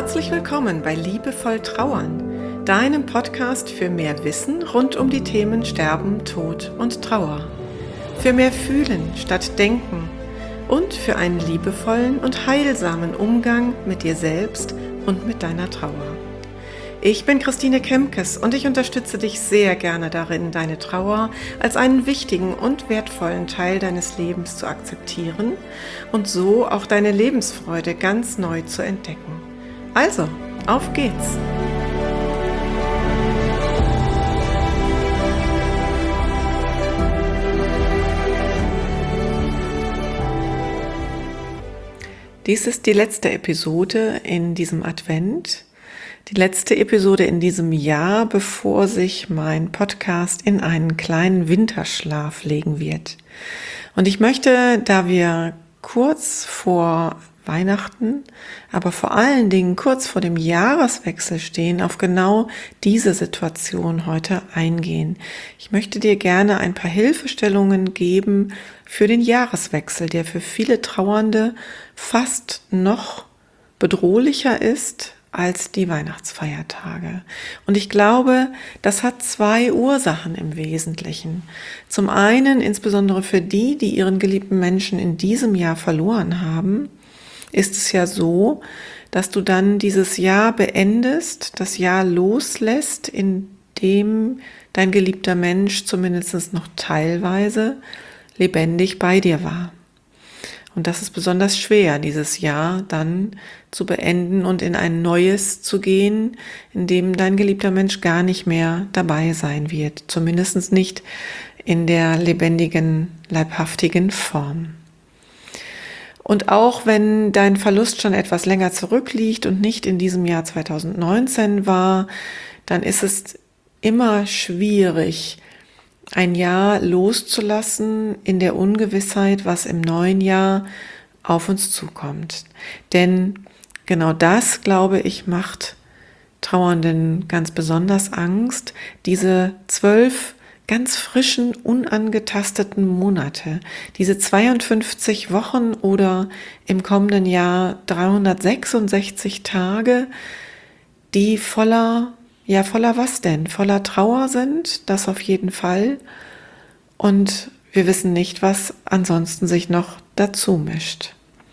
Herzlich willkommen bei Liebevoll Trauern, deinem Podcast für mehr Wissen rund um die Themen Sterben, Tod und Trauer. Für mehr Fühlen statt Denken und für einen liebevollen und heilsamen Umgang mit dir selbst und mit deiner Trauer. Ich bin Christine Kemkes und ich unterstütze dich sehr gerne darin, deine Trauer als einen wichtigen und wertvollen Teil deines Lebens zu akzeptieren und so auch deine Lebensfreude ganz neu zu entdecken. Also, auf geht's! Dies ist die letzte Episode in diesem Advent, die letzte Episode in diesem Jahr, bevor sich mein Podcast in einen kleinen Winterschlaf legen wird. Und ich möchte, da wir kurz vor Weihnachten, aber vor allen Dingen kurz vor dem Jahreswechsel stehen, auf genau diese Situation heute eingehen. Ich möchte dir gerne ein paar Hilfestellungen geben für den Jahreswechsel, der für viele Trauernde fast noch bedrohlicher ist als die Weihnachtsfeiertage. Und ich glaube, das hat zwei Ursachen im Wesentlichen. Zum einen, insbesondere für die ihren geliebten Menschen in diesem Jahr verloren haben, ist es ja so, dass du dann dieses Jahr beendest, das Jahr loslässt, in dem dein geliebter Mensch zumindest noch teilweise lebendig bei dir war. Und das ist besonders schwer, dieses Jahr dann zu beenden und in ein neues zu gehen, in dem dein geliebter Mensch gar nicht mehr dabei sein wird, zumindest nicht in der lebendigen, leibhaftigen Form. Und auch wenn dein Verlust schon etwas länger zurückliegt und nicht in diesem Jahr 2019 war, dann ist es immer schwierig, ein Jahr loszulassen in der Ungewissheit, was im neuen Jahr auf uns zukommt. Denn genau das, glaube ich, macht Trauernden ganz besonders Angst, diese 12 ganz frischen, unangetasteten Monate, diese 52 Wochen oder im kommenden Jahr 366 Tage, die voller was denn? Voller Trauer sind, das auf jeden Fall. Und wir wissen nicht, was ansonsten sich noch dazu mischt.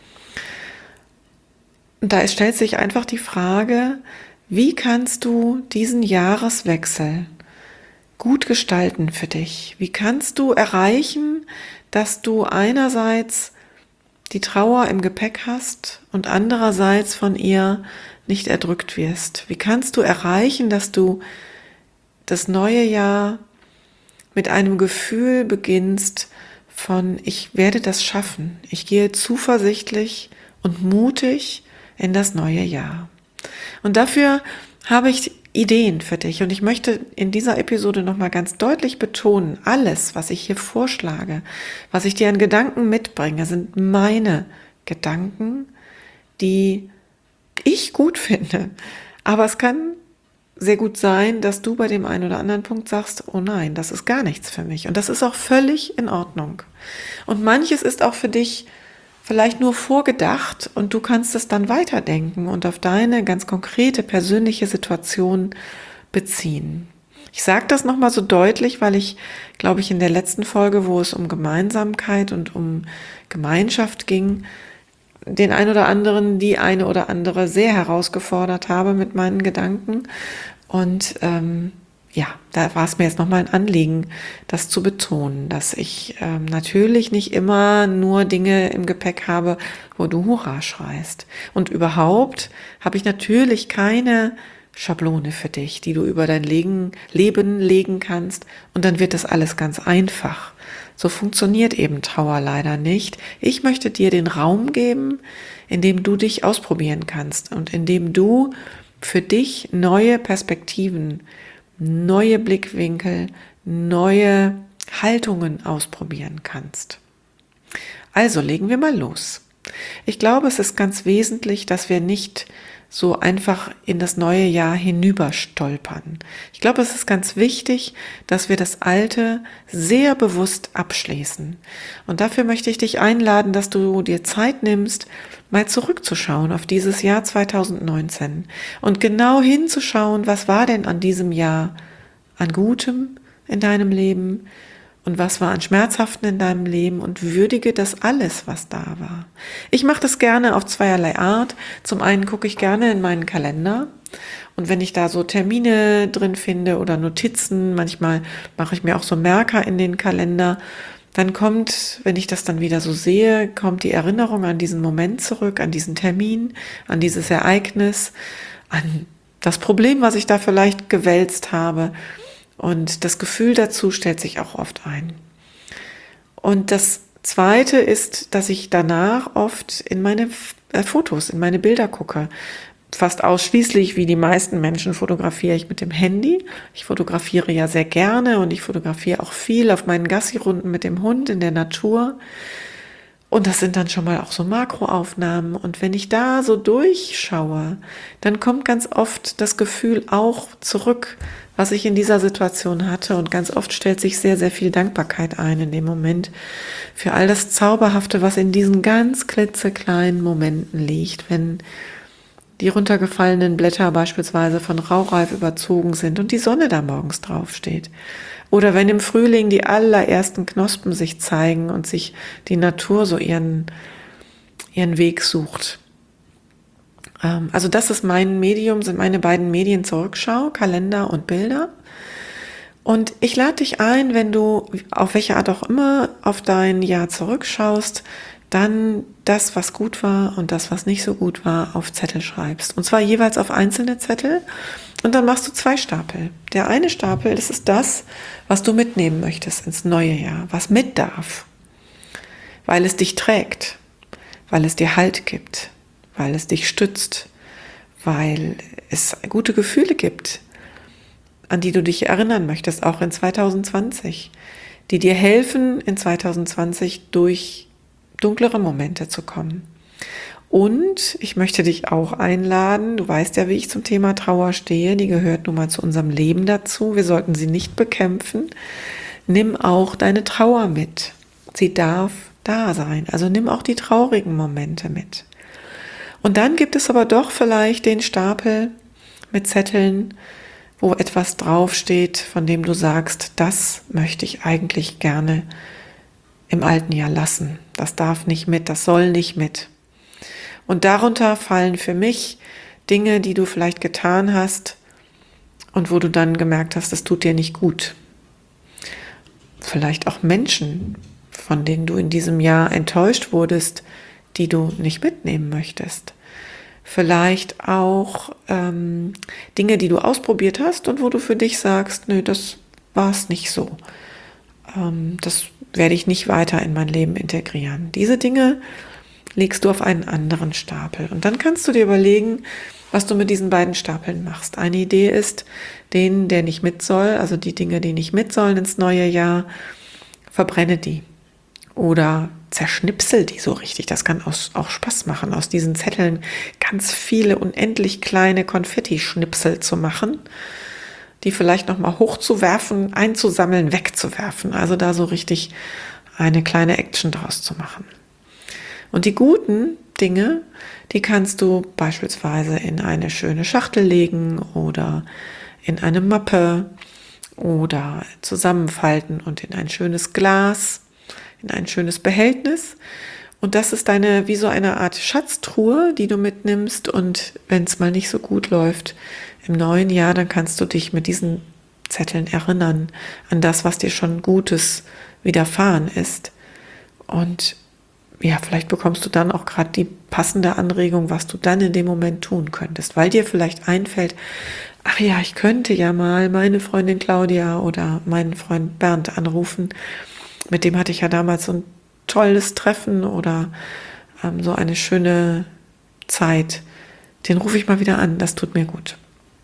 Und da stellt sich einfach die Frage, wie kannst du diesen Jahreswechsel gut gestalten für dich? Wie kannst du erreichen, dass du einerseits die Trauer im Gepäck hast und andererseits von ihr nicht erdrückt wirst? Wie kannst du erreichen, dass du das neue Jahr mit einem Gefühl beginnst von, ich werde das schaffen. Ich gehe zuversichtlich und mutig in das neue Jahr. Und dafür habe ich Ideen für dich. Und ich möchte in dieser Episode nochmal ganz deutlich betonen, alles, was ich hier vorschlage, was ich dir an Gedanken mitbringe, sind meine Gedanken, die ich gut finde. Aber es kann sehr gut sein, dass du bei dem einen oder anderen Punkt sagst, oh nein, das ist gar nichts für mich. Und das ist auch völlig in Ordnung. Und manches ist auch für dich vielleicht nur vorgedacht und du kannst es dann weiterdenken und auf deine ganz konkrete persönliche Situation beziehen. Ich sage das nochmal so deutlich, weil ich, glaube ich, in der letzten Folge, wo es um Gemeinsamkeit und um Gemeinschaft ging, den ein oder anderen, die eine oder andere sehr herausgefordert habe mit meinen Gedanken. Und da war es mir jetzt nochmal ein Anliegen, das zu betonen, dass ich natürlich nicht immer nur Dinge im Gepäck habe, wo du Hurra schreist. Und überhaupt habe ich natürlich keine Schablone für dich, die du über dein Leben legen kannst und dann wird das alles ganz einfach. So funktioniert eben Trauer leider nicht. Ich möchte dir den Raum geben, in dem du dich ausprobieren kannst und in dem du für dich neue Perspektiven, neue Blickwinkel, neue Haltungen ausprobieren kannst. Also legen wir mal los. Ich glaube, es ist ganz wesentlich, dass wir nicht so einfach in das neue Jahr hinüberstolpern. Ich glaube, es ist ganz wichtig, dass wir das Alte sehr bewusst abschließen. Und dafür möchte ich dich einladen, dass du dir Zeit nimmst, mal zurückzuschauen auf dieses Jahr 2019 und genau hinzuschauen, was war denn an diesem Jahr an Gutem in deinem Leben, und was war an Schmerzhaften in deinem Leben, und würdige das alles, was da war. Ich mache das gerne auf zweierlei Art. Zum einen gucke ich gerne in meinen Kalender, und wenn ich da so Termine drin finde oder Notizen, manchmal mache ich mir auch so Merker in den Kalender, dann kommt, wenn ich das dann wieder so sehe, kommt die Erinnerung an diesen Moment zurück, an diesen Termin, an dieses Ereignis, an das Problem, was ich da vielleicht gewälzt habe. Und das Gefühl dazu stellt sich auch oft ein. Und das Zweite ist, dass ich danach oft in meine Fotos, in meine Bilder gucke. Fast ausschließlich, wie die meisten Menschen, fotografiere ich mit dem Handy. Ich fotografiere ja sehr gerne und ich fotografiere auch viel auf meinen Gassi-Runden mit dem Hund in der Natur. Und das sind dann schon mal auch so Makroaufnahmen. Und wenn ich da so durchschaue, dann kommt ganz oft das Gefühl auch zurück, was ich in dieser Situation hatte. Und ganz oft stellt sich sehr, sehr viel Dankbarkeit ein in dem Moment für all das Zauberhafte, was in diesen ganz klitzekleinen Momenten liegt, wenn die runtergefallenen Blätter beispielsweise von Raureif überzogen sind und die Sonne da morgens draufsteht. Oder wenn im Frühling die allerersten Knospen sich zeigen und sich die Natur so ihren Weg sucht. Also das ist mein Medium, sind meine beiden Medien zur Rückschau, Kalender und Bilder. Und ich lade dich ein, wenn du auf welche Art auch immer auf dein Jahr zurückschaust, dann das, was gut war und das, was nicht so gut war, auf Zettel schreibst. Und zwar jeweils auf einzelne Zettel. Und dann machst du 2 Stapel. Der eine Stapel, das ist das, was du mitnehmen möchtest ins neue Jahr, was mit darf, weil es dich trägt, weil es dir Halt gibt, weil es dich stützt, weil es gute Gefühle gibt, an die du dich erinnern möchtest, auch in 2020, die dir helfen, in 2020 durch dunklere Momente zu kommen. Und ich möchte dich auch einladen, du weißt ja, wie ich zum Thema Trauer stehe, die gehört nun mal zu unserem Leben dazu, wir sollten sie nicht bekämpfen. Nimm auch deine Trauer mit, sie darf da sein, also nimm auch die traurigen Momente mit. Und dann gibt es aber doch vielleicht den Stapel mit Zetteln, wo etwas draufsteht, von dem du sagst, das möchte ich eigentlich gerne im alten Jahr lassen. Das darf nicht mit, das soll nicht mit. Und darunter fallen für mich Dinge, die du vielleicht getan hast und wo du dann gemerkt hast, das tut dir nicht gut. Vielleicht auch Menschen, von denen du in diesem Jahr enttäuscht wurdest, die du nicht mitnehmen möchtest. Vielleicht auch Dinge, die du ausprobiert hast und wo du für dich sagst, nö, das war es nicht so. Das werde ich nicht weiter in mein Leben integrieren. Diese Dinge legst du auf einen anderen Stapel. Und dann kannst du dir überlegen, was du mit diesen beiden Stapeln machst. Eine Idee ist, den, der nicht mit soll, also die Dinge, die nicht mit sollen ins neue Jahr, verbrenne die. Oder zerschnipsel die so richtig. Das kann auch Spaß machen, aus diesen Zetteln ganz viele unendlich kleine Konfettischnipsel zu machen, die vielleicht nochmal hochzuwerfen, einzusammeln, wegzuwerfen. Also da so richtig eine kleine Action draus zu machen. Und die guten Dinge, die kannst du beispielsweise in eine schöne Schachtel legen oder in eine Mappe oder zusammenfalten und in ein schönes Glas, in ein schönes Behältnis. Und das ist wie so eine Art Schatztruhe, die du mitnimmst. Und wenn es mal nicht so gut läuft im neuen Jahr, dann kannst du dich mit diesen Zetteln erinnern an das, was dir schon Gutes widerfahren ist. Und ja, vielleicht bekommst du dann auch gerade die passende Anregung, was du dann in dem Moment tun könntest, weil dir vielleicht einfällt, ach ja, ich könnte ja mal meine Freundin Claudia oder meinen Freund Bernd anrufen. Mit dem hatte ich ja damals so ein tolles Treffen oder so eine schöne Zeit. Den rufe ich mal wieder an, das tut mir gut.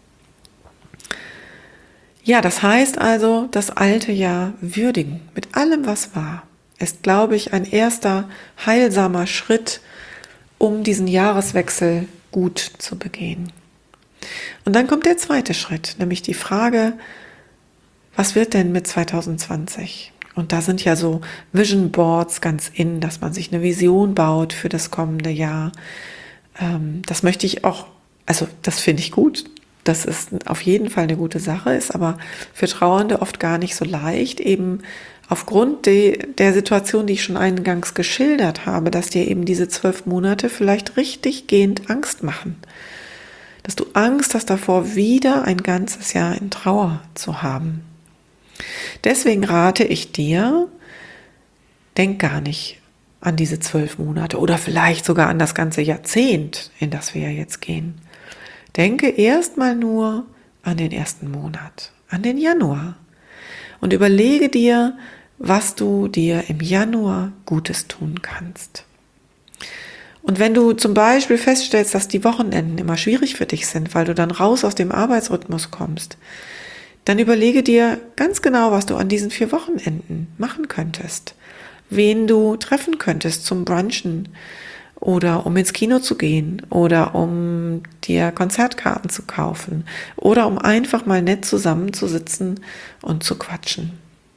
Ja, das heißt also, das alte Jahr würdigen mit allem, was war, ist, glaube ich, ein erster heilsamer Schritt, um diesen Jahreswechsel gut zu begehen. Und dann kommt der zweite Schritt, nämlich die Frage, was wird denn mit 2020? Und da sind ja so Vision Boards ganz in, dass man sich eine Vision baut für das kommende Jahr. Das möchte ich auch, also das finde ich gut. Das ist auf jeden Fall eine gute Sache, ist aber für Trauernde oft gar nicht so leicht, eben aufgrund der Situation, die ich schon eingangs geschildert habe, dass dir eben diese 12 Monate vielleicht richtig gehend Angst machen. Dass du Angst hast davor, wieder ein ganzes Jahr in Trauer zu haben. Deswegen rate ich dir, denk gar nicht an diese 12 Monate oder vielleicht sogar an das ganze Jahrzehnt, in das wir ja jetzt gehen. Denke erstmal nur an den ersten Monat, an den Januar und überlege dir, was du dir im Januar Gutes tun kannst. Und wenn du zum Beispiel feststellst, dass die Wochenenden immer schwierig für dich sind, weil du dann raus aus dem Arbeitsrhythmus kommst, dann überlege dir ganz genau, was du an diesen 4 Wochenenden machen könntest, wen du treffen könntest zum Brunchen oder um ins Kino zu gehen oder um dir Konzertkarten zu kaufen oder um einfach mal nett zusammenzusitzen und zu quatschen.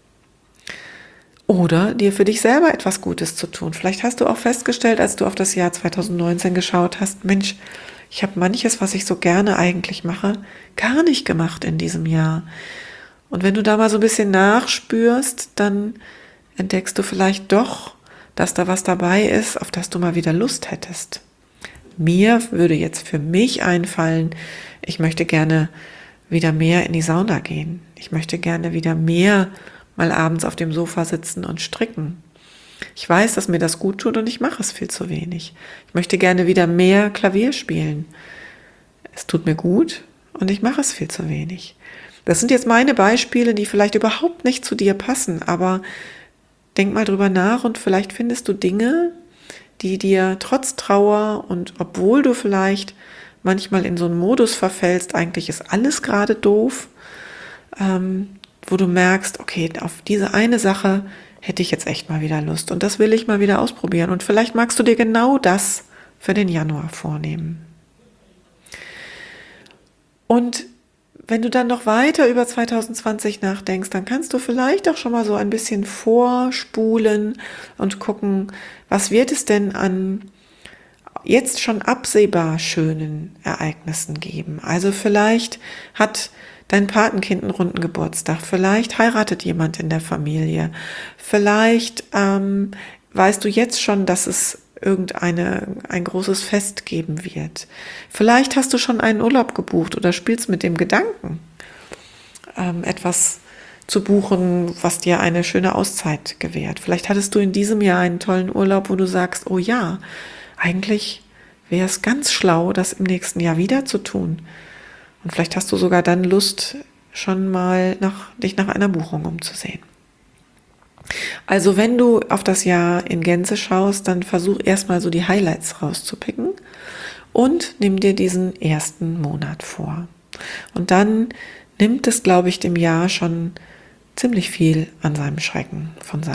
Oder dir für dich selber etwas Gutes zu tun. Vielleicht hast du auch festgestellt, als du auf das Jahr 2019 geschaut hast, Mensch, ich habe manches, was ich so gerne eigentlich mache, gar nicht gemacht in diesem Jahr. Und wenn du da mal so ein bisschen nachspürst, dann entdeckst du vielleicht doch, dass da was dabei ist, auf das du mal wieder Lust hättest. Mir würde jetzt für mich einfallen, ich möchte gerne wieder mehr in die Sauna gehen. Ich möchte gerne wieder mehr mal abends auf dem Sofa sitzen und stricken. Ich weiß, dass mir das gut tut und ich mache es viel zu wenig. Ich möchte gerne wieder mehr Klavier spielen. Es tut mir gut und ich mache es viel zu wenig. Das sind jetzt meine Beispiele, die vielleicht überhaupt nicht zu dir passen, aber denk mal drüber nach und vielleicht findest du Dinge, die dir trotz Trauer und obwohl du vielleicht manchmal in so einen Modus verfällst, eigentlich ist alles gerade doof, wo du merkst, okay, auf diese eine Sache hätte ich jetzt echt mal wieder Lust und das will ich mal wieder ausprobieren und vielleicht magst du dir genau das für den Januar vornehmen. Und wenn du dann noch weiter über 2020 nachdenkst, dann kannst du vielleicht auch schon mal so ein bisschen vorspulen und gucken, was wird es denn an jetzt schon absehbar schönen Ereignissen geben. Also vielleicht hat dein Patenkind einen runden Geburtstag, vielleicht heiratet jemand in der Familie, vielleicht weißt du jetzt schon, dass es ein großes Fest geben wird. Vielleicht hast du schon einen Urlaub gebucht oder spielst mit dem Gedanken, etwas zu buchen, was dir eine schöne Auszeit gewährt. Vielleicht hattest du in diesem Jahr einen tollen Urlaub, wo du sagst, oh ja, eigentlich wäre es ganz schlau, das im nächsten Jahr wieder zu tun. Und vielleicht hast du sogar dann Lust, schon mal dich nach einer Buchung umzusehen. Also wenn du auf das Jahr in Gänze schaust, dann versuch erstmal so die Highlights rauszupicken und nimm dir diesen ersten Monat vor. Und dann nimmt es, glaube ich, dem Jahr schon ziemlich viel von seinem Schrecken.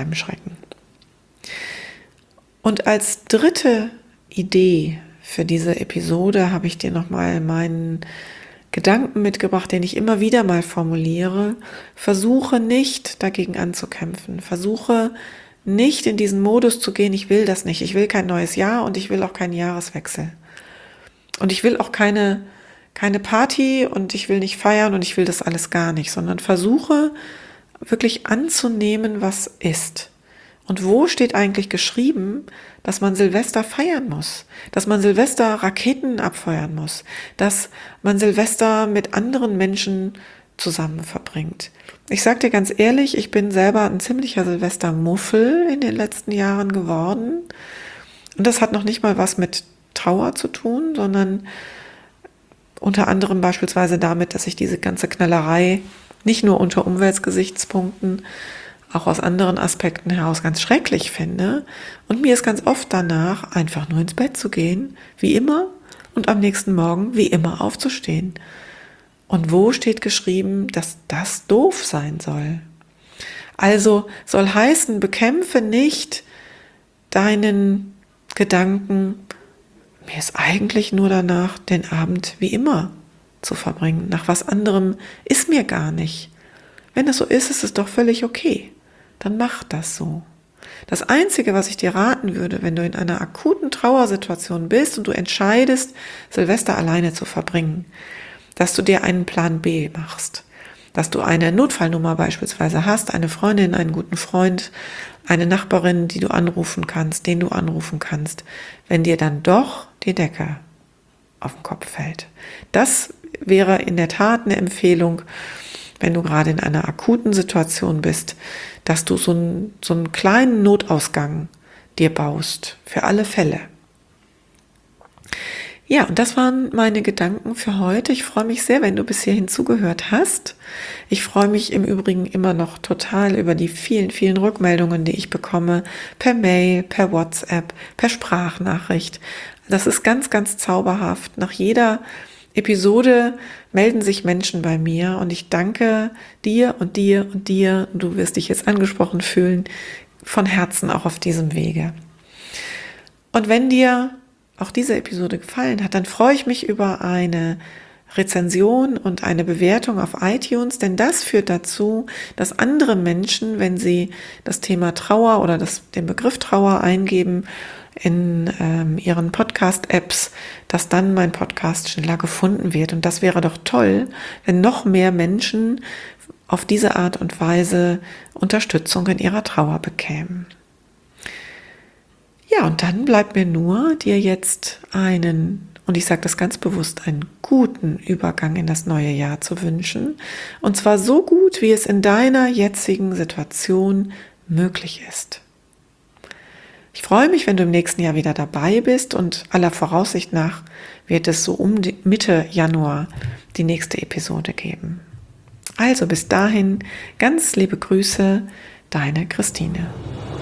Und als dritte Idee für diese Episode habe ich dir nochmal meinen Gedanken mitgebracht, den ich immer wieder mal formuliere. Versuche nicht dagegen anzukämpfen. Versuche nicht in diesen Modus zu gehen, ich will das nicht. Ich will kein neues Jahr und ich will auch keinen Jahreswechsel. Und ich will auch keine Party und ich will nicht feiern und ich will das alles gar nicht, sondern versuche wirklich anzunehmen, was ist. Und wo steht eigentlich geschrieben, dass man Silvester feiern muss, dass man Silvester Raketen abfeuern muss, dass man Silvester mit anderen Menschen zusammen verbringt? Ich sage dir ganz ehrlich, ich bin selber ein ziemlicher Silvestermuffel in den letzten Jahren geworden. Und das hat noch nicht mal was mit Trauer zu tun, sondern unter anderem beispielsweise damit, dass ich diese ganze Knallerei nicht nur unter Umweltgesichtspunkten, auch aus anderen Aspekten heraus ganz schrecklich finde. Und mir ist ganz oft danach, einfach nur ins Bett zu gehen, wie immer, und am nächsten Morgen wie immer aufzustehen. Und wo steht geschrieben, dass das doof sein soll? Also soll heißen, bekämpfe nicht deinen Gedanken, mir ist eigentlich nur danach, den Abend wie immer zu verbringen. Nach was anderem ist mir gar nicht. Wenn es so ist, ist es doch völlig okay. Dann mach das so. Das Einzige, was ich dir raten würde, wenn du in einer akuten Trauersituation bist und du entscheidest, Silvester alleine zu verbringen, dass du dir einen Plan B machst. Dass du eine Notfallnummer beispielsweise hast, eine Freundin, einen guten Freund, eine Nachbarin, die du anrufen kannst, den du anrufen kannst, wenn dir dann doch die Decke auf den Kopf fällt. Das wäre in der Tat eine Empfehlung, wenn du gerade in einer akuten Situation bist, dass du so einen kleinen Notausgang dir baust, für alle Fälle. Ja, und das waren meine Gedanken für heute. Ich freue mich sehr, wenn du bis hierhin zugehört hast. Ich freue mich im Übrigen immer noch total über die vielen, vielen Rückmeldungen, die ich bekomme, per Mail, per WhatsApp, per Sprachnachricht. Das ist ganz, ganz zauberhaft. Nach jeder Episode melden sich Menschen bei mir und ich danke dir und dir und dir, und du wirst dich jetzt angesprochen fühlen, von Herzen auch auf diesem Wege. Und wenn dir auch diese Episode gefallen hat, dann freue ich mich über eine Rezension und eine Bewertung auf iTunes, denn das führt dazu, dass andere Menschen, wenn sie das Thema Trauer oder den Begriff Trauer eingeben in ihren Podcast-Apps, dass dann mein Podcast schneller gefunden wird. Und das wäre doch toll, wenn noch mehr Menschen auf diese Art und Weise Unterstützung in ihrer Trauer bekämen. Ja, und dann bleibt mir nur, dir jetzt und ich sage das ganz bewusst, einen guten Übergang in das neue Jahr zu wünschen. Und zwar so gut, wie es in deiner jetzigen Situation möglich ist. Ich freue mich, wenn du im nächsten Jahr wieder dabei bist, und aller Voraussicht nach wird es so um die Mitte Januar die nächste Episode geben. Also bis dahin, ganz liebe Grüße, deine Christine.